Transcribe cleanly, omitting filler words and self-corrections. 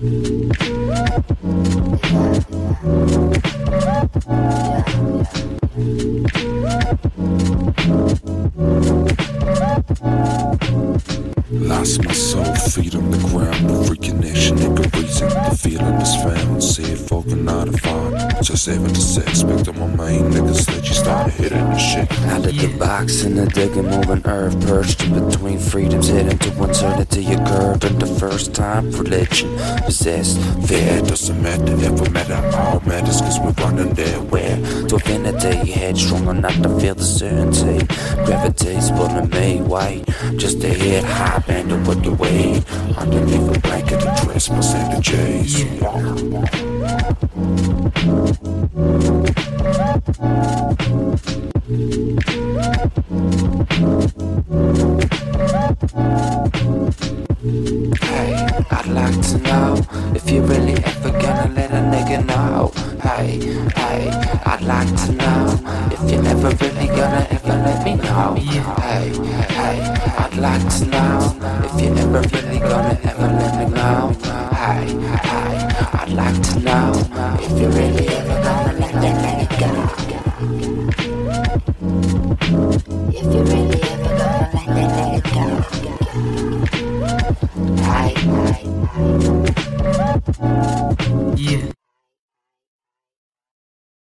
Lost my soul, feet on the ground, no reconnection, nigga reason. The feeling is found, see it fucking out of fun. Just having the sex, back to my main niggas that you started hitting the shit. Out of the box in the digging, moving earth, perched in between freedoms, heading to uncertainty occurred. And the first time religion possessed fear. Doesn't matter, ever matter, all matters cause we're running there. Where to infinity, headstrong enough to feel the certainty. Gravity's pulling me white, just to hit high, bend it with the weight. Underneath a blanket of dress, percentages. Hey, I'd like to know if you really ever gonna let a nigga know. Hey, I'd like to know if you ever really gonna ever let me know. Hey, I'd like to know if you ever really gonna ever let me know. Hey, I'd like to know if you really ever gonna let